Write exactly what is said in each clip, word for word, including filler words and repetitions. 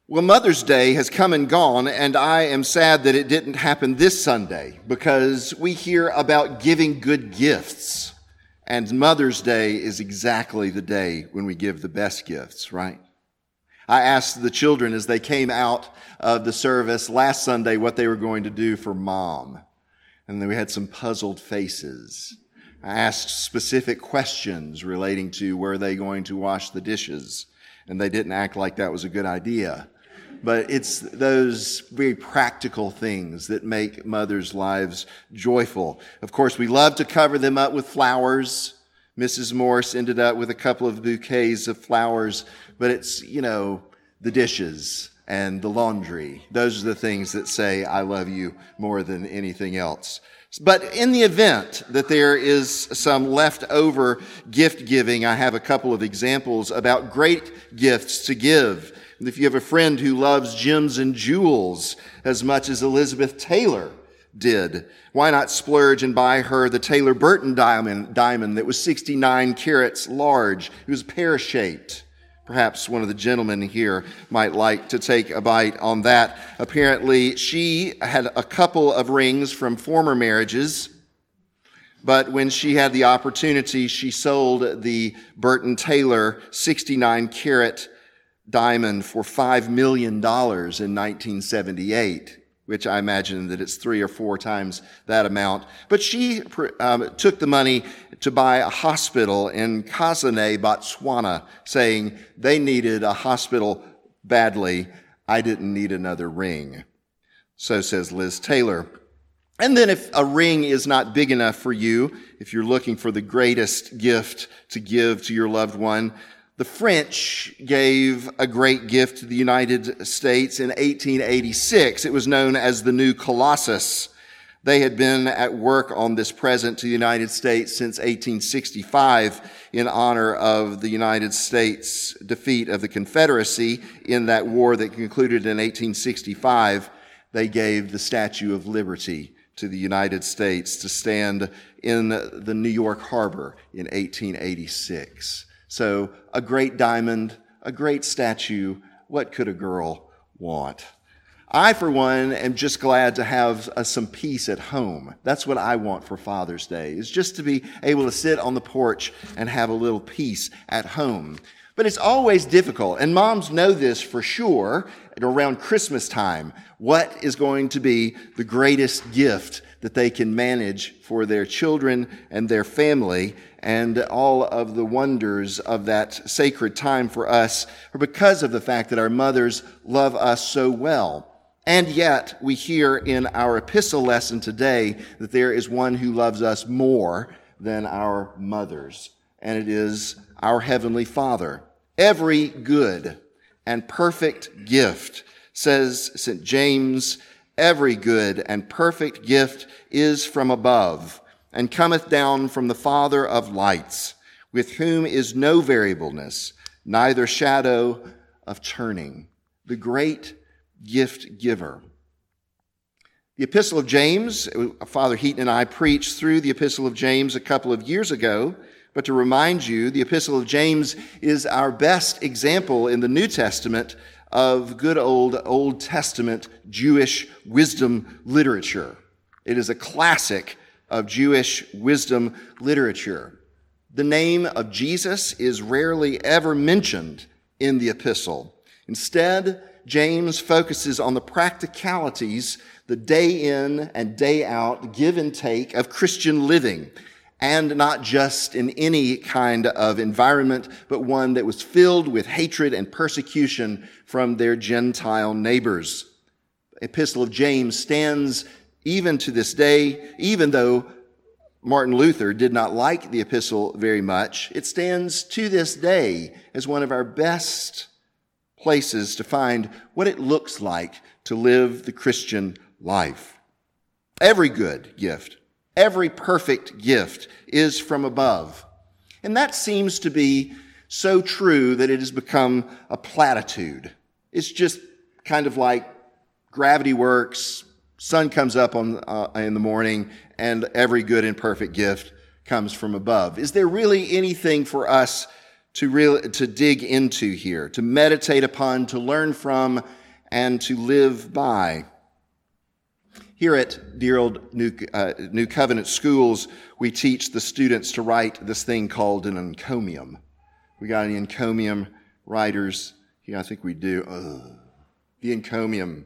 Well, Mother's Day has come and gone, and I am sad that it didn't happen this Sunday because we hear about giving good gifts, and Mother's Day is exactly the day when we give the best gifts, right? I asked the children as they came out of the service last Sunday what they were going to do for Mom, and then we had some puzzled faces. I asked specific questions relating to were they going to wash the dishes, and they didn't act like that was a good idea. But it's those very practical things that make mothers' lives joyful. Of course, we love to cover them up with flowers. Missus Morse ended up with a couple of bouquets of flowers, but it's, you know, the dishes and the laundry. Those are the things that say, I love you more than anything else. But in the event that there is some leftover gift giving, I have a couple of examples about great gifts to give. If you have a friend who loves gems and jewels as much as Elizabeth Taylor did, why not splurge and buy her the Taylor Burton diamond, diamond that was sixty-nine carats large. It was pear-shaped. Perhaps one of the gentlemen here might like to take a bite on that. Apparently, she had a couple of rings from former marriages, but when she had the opportunity, she sold the Burton Taylor sixty-nine carat diamond for five million dollars in nineteen seventy-eight, which I imagine that it's three or four times that amount. But she um, took the money to buy a hospital in Kasane, Botswana, saying they needed a hospital badly. I didn't need another ring. So says Liz Taylor. And then if a ring is not big enough for you, if you're looking for the greatest gift to give to your loved one, the French gave a great gift to the United States in eighteen eighty-six. It was known as the New Colossus. They had been at work on this present to the United States since eighteen sixty-five in honor of the United States' defeat of the Confederacy in that war that concluded in eighteen sixty-five. They gave the Statue of Liberty to the United States to stand in the New York Harbor in eighteen eighty-six. So a great diamond, a great statue, what could a girl want? I, for one, am just glad to have uh, some peace at home. That's what I want for Father's Day, is just to be able to sit on the porch and have a little peace at home. But it's always difficult, and moms know this for sure around Christmas time. What is going to be the greatest gift that they can manage for their children and their family, and all of the wonders of that sacred time for us are because of the fact that our mothers love us so well. And yet, we hear in our epistle lesson today that there is one who loves us more than our mothers, and it is our Heavenly Father. Every good and perfect gift, says Saint James, every good and perfect gift is from above, and cometh down from the Father of lights, with whom is no variableness, neither shadow of turning. The great gift giver. The Epistle of James, Father Heaton and I preached through the Epistle of James a couple of years ago, but to remind you, the Epistle of James is our best example in the New Testament of good old Old Testament Jewish wisdom literature. It is a classic of Jewish wisdom literature. The name of Jesus is rarely ever mentioned in the epistle. Instead, James focuses on the practicalities, the day in and day out give and take of Christian living, and not just in any kind of environment, but one that was filled with hatred and persecution from their Gentile neighbors. The Epistle of James stands even to this day, even though Martin Luther did not like the epistle very much, it stands to this day as one of our best places to find what it looks like to live the Christian life. Every good gift, every perfect gift is from above. And that seems to be so true that it has become a platitude. It's just kind of like gravity works, sun comes up on uh, in the morning, and every good and perfect gift comes from above. Is there really anything for us to really, to dig into here, to meditate upon, to learn from, and to live by. Here at dear old New, uh, New Covenant schools, we teach the students to write this thing called an encomium. We got any encomium writers? Yeah, I think we do. Ugh. The encomium.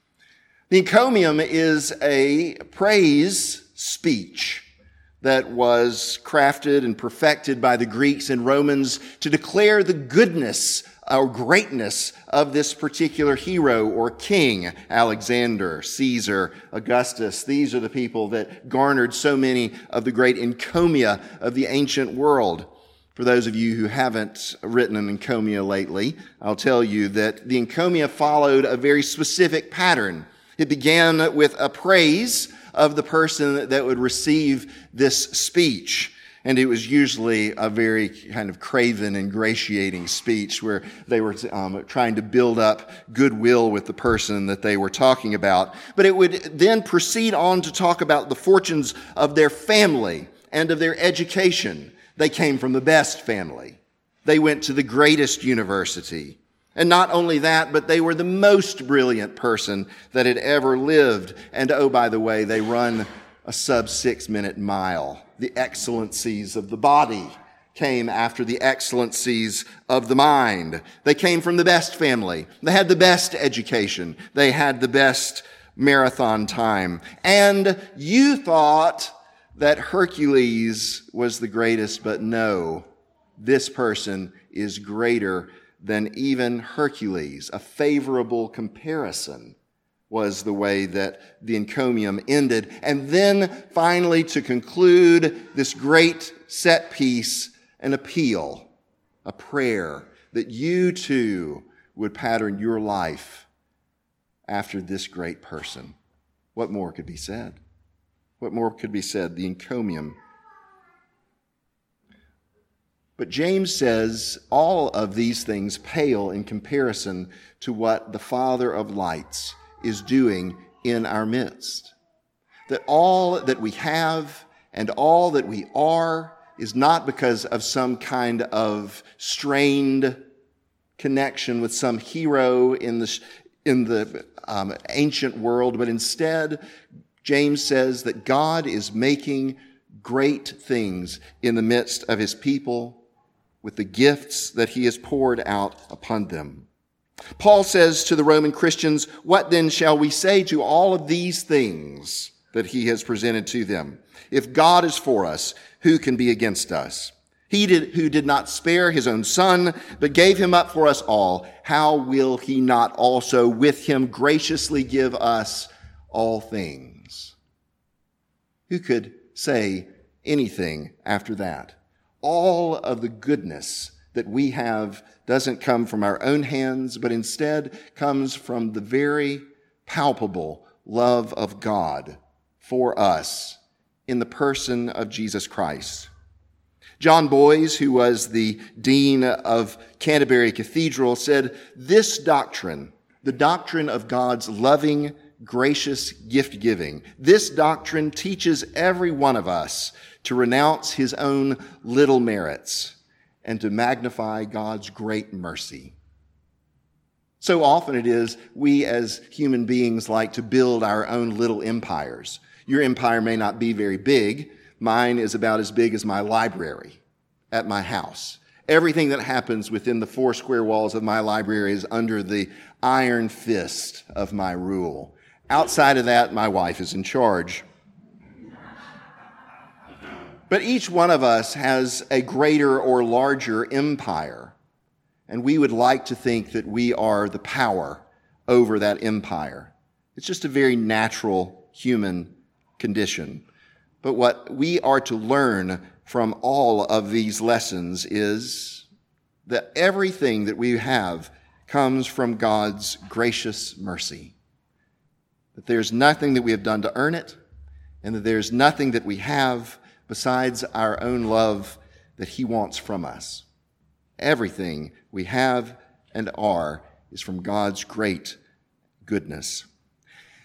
The encomium is a praise speech that was crafted and perfected by the Greeks and Romans to declare the goodness or greatness of this particular hero or king, Alexander, Caesar, Augustus. These are the people that garnered so many of the great encomia of the ancient world. For those of you who haven't written an encomia lately, I'll tell you that the encomia followed a very specific pattern. It began with a praise of the person that would receive this speech. And it was usually a very kind of craven, ingratiating speech where they were um, trying to build up goodwill with the person that they were talking about. But it would then proceed on to talk about the fortunes of their family and of their education. They came from the best family. They went to the greatest university. And not only that, but they were the most brilliant person that had ever lived. And oh, by the way, they run a sub-six minute mile. The excellencies of the body came after the excellencies of the mind. They came from the best family. They had the best education. They had the best marathon time. And you thought that Hercules was the greatest, but no, this person is greater than even Hercules. A favorable comparison was the way that the encomium ended. And then finally, to conclude this great set piece, an appeal, a prayer that you too would pattern your life after this great person. What more could be said? What more could be said? The encomium. But James says all of these things pale in comparison to what the Father of lights is doing in our midst. That all that we have and all that we are is not because of some kind of strained connection with some hero in the, in the um, ancient world, but instead, James says that God is making great things in the midst of his people with the gifts that he has poured out upon them. Paul says to the Roman Christians, "What then shall we say to all of these things that he has presented to them? If God is for us, who can be against us? He did, who did not spare his own son, but gave him up for us all, how will he not also with him graciously give us all things?" Who could say anything after that? All of the goodness that we have doesn't come from our own hands, but instead comes from the very palpable love of God for us in the person of Jesus Christ. John Boyes, who was the dean of Canterbury Cathedral, said, "This doctrine, the doctrine of God's loving, gracious gift-giving, this doctrine teaches every one of us to renounce his own little merits and to magnify God's great mercy." So often it is we as human beings like to build our own little empires. Your empire may not be very big. Mine is about as big as my library at my house. Everything that happens within the four square walls of my library is under the iron fist of my rule. Outside of that, my wife is in charge. But each one of us has a greater or larger empire, and we would like to think that we are the power over that empire. It's just a very natural human condition. But what we are to learn from all of these lessons is that everything that we have comes from God's gracious mercy. That there's nothing that we have done to earn it, and that there's nothing that we have besides our own love that he wants from us. Everything we have and are is from God's great goodness.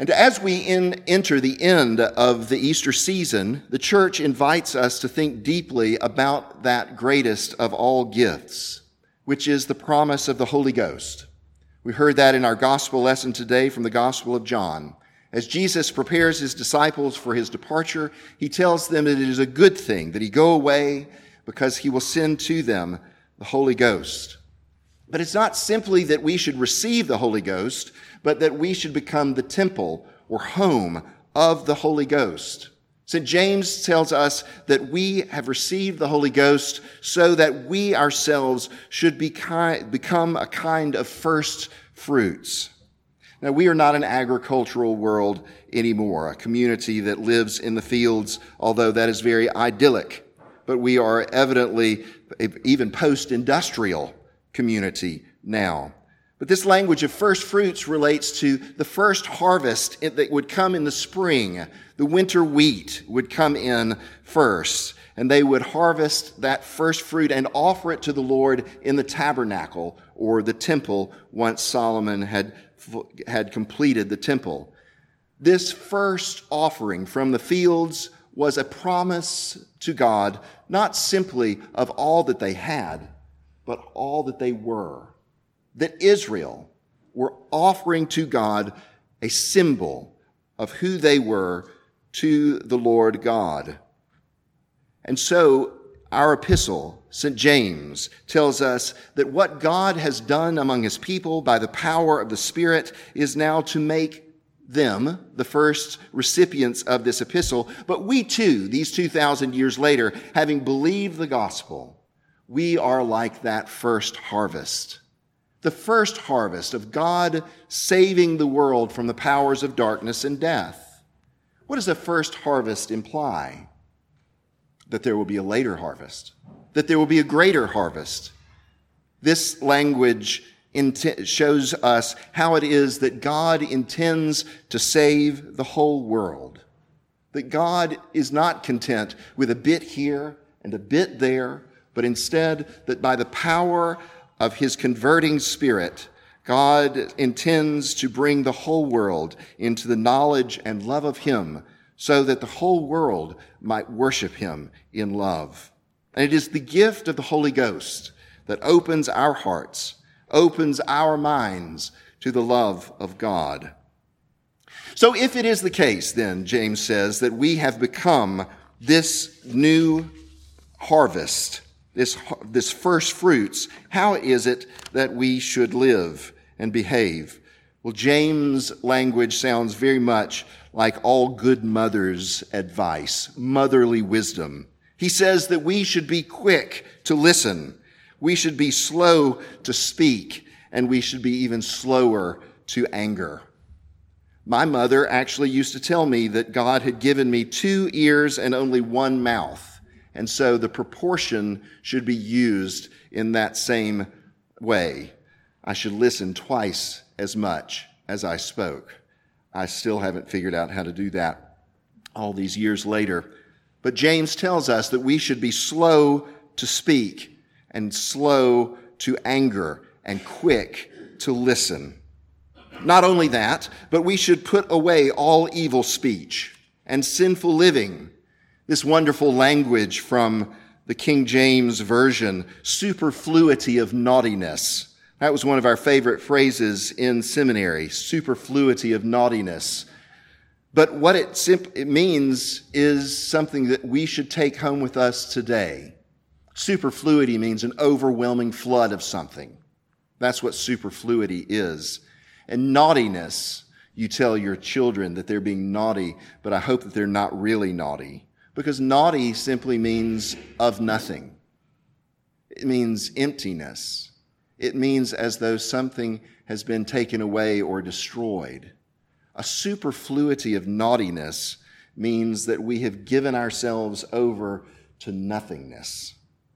And as we in, enter the end of the Easter season, the church invites us to think deeply about that greatest of all gifts, which is the promise of the Holy Ghost. We heard that in our gospel lesson today from the Gospel of John. As Jesus prepares his disciples for his departure, he tells them that it is a good thing that he go away because he will send to them the Holy Ghost. But it's not simply that we should receive the Holy Ghost, but that we should become the temple or home of the Holy Ghost. Saint James tells us that we have received the Holy Ghost so that we ourselves should be ki- become a kind of first fruits. Now, we are not an agricultural world anymore, a community that lives in the fields, although that is very idyllic. But we are evidently even post-industrial community now. But this language of first fruits relates to the first harvest that would come in the spring. The winter wheat would come in first, and they would harvest that first fruit and offer it to the Lord in the tabernacle or the temple once Solomon had, had completed the temple. This first offering from the fields was a promise to God, not simply of all that they had, but all that they were. That Israel were offering to God a symbol of who they were to the Lord God. And so our epistle, Saint James, tells us that what God has done among his people by the power of the Spirit is now to make them the first recipients of this epistle. But we too, these two thousand years later, having believed the gospel, we are like that first harvest. The first harvest of God saving the world from the powers of darkness and death. What does a first harvest imply? That there will be a later harvest, that there will be a greater harvest. This language int- shows us how it is that God intends to save the whole world. That God is not content with a bit here and a bit there, but instead that by the power of his converting Spirit, God intends to bring the whole world into the knowledge and love of him so that the whole world might worship him in love. And it is the gift of the Holy Ghost that opens our hearts, opens our minds to the love of God. So if it is the case, then, James says, that we have become this new harvest, This, this first fruits, how is it that we should live and behave? Well, James' language sounds very much like all good mothers' advice, motherly wisdom. He says that we should be quick to listen, we should be slow to speak, and we should be even slower to anger. My mother actually used to tell me that God had given me two ears and only one mouth. And so the proportion should be used in that same way. I should listen twice as much as I spoke. I still haven't figured out how to do that all these years later. But James tells us that we should be slow to speak and slow to anger and quick to listen. Not only that, but we should put away all evil speech and sinful living. This wonderful language from the King James Version, superfluity of naughtiness. That was one of our favorite phrases in seminary, superfluity of naughtiness. But what it, simp- it means is something that we should take home with us today. Superfluity means an overwhelming flood of something. That's what superfluity is. And naughtiness, you tell your children that they're being naughty, but I hope that they're not really naughty. Because naughty simply means of nothing. It means emptiness. It means as though something has been taken away or destroyed. A superfluity of naughtiness means that we have given ourselves over to nothingness.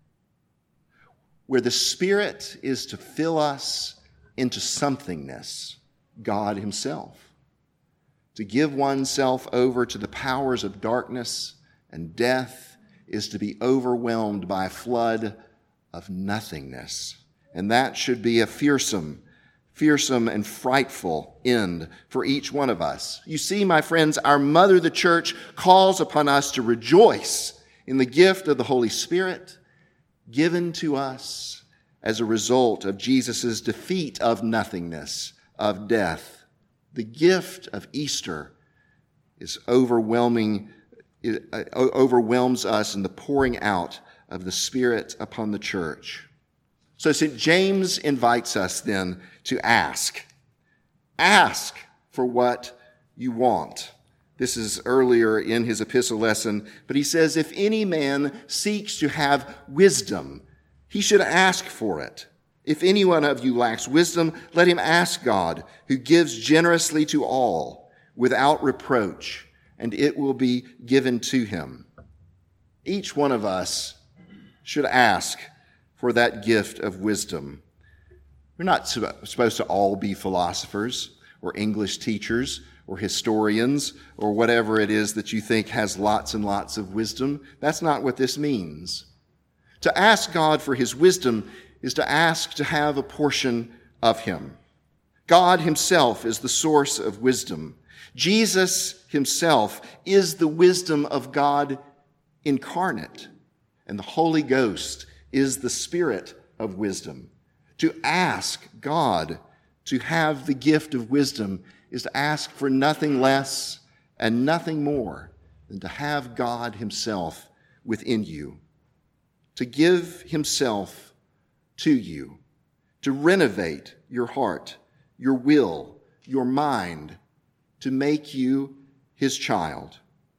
Where the Spirit is to fill us into somethingness, God himself. To give oneself over to the powers of darkness and death is to be overwhelmed by a flood of nothingness. And that should be a fearsome fearsome and frightful end for each one of us. You see, my friends, our mother, the church, calls upon us to rejoice in the gift of the Holy Spirit given to us as a result of Jesus' defeat of nothingness, of death. The gift of Easter is overwhelming, it overwhelms us in the pouring out of the Spirit upon the church. So Saint James invites us then to ask. Ask for what you want. This is earlier in his epistle lesson, but he says, if any man seeks to have wisdom, he should ask for it. If any one of you lacks wisdom, let him ask God, who gives generously to all, without reproach, and it will be given to him. Each one of us should ask for that gift of wisdom. We're not supposed to all be philosophers or English teachers or historians or whatever it is that you think has lots and lots of wisdom. That's not what this means. To ask God for his wisdom is to ask to have a portion of him. God himself is the source of wisdom. Jesus himself is the wisdom of God incarnate, and the Holy Ghost is the Spirit of wisdom. To ask God to have the gift of wisdom is to ask for nothing less and nothing more than to have God himself within you, to give himself to you, to renovate your heart, your will, your mind, to make you his child.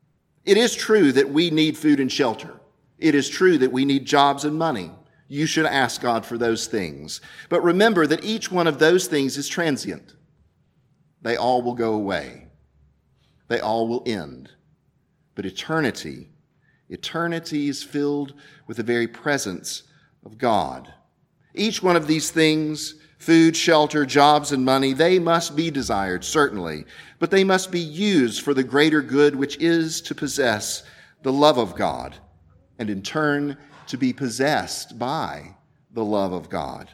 It is true that we need food and shelter. It is true that we need jobs and money. You should ask God for those things. But remember that each one of those things is transient. They all will go away. They all will end. But eternity, eternity is filled with the very presence of God. Each one of these things, food, shelter, jobs, and money, they must be desired, certainly, but they must be used for the greater good, which is to possess the love of God, and in turn, to be possessed by the love of God.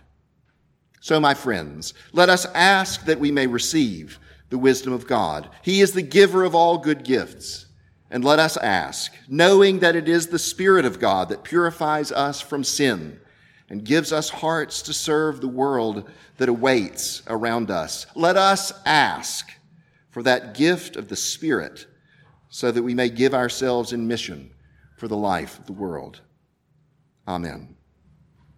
So, my friends, let us ask that we may receive the wisdom of God. He is the giver of all good gifts. And let us ask, knowing that it is the Spirit of God that purifies us from sin and gives us hearts to serve the world that awaits around us. Let us ask for that gift of the Spirit so that we may give ourselves in mission for the life of the world. Amen.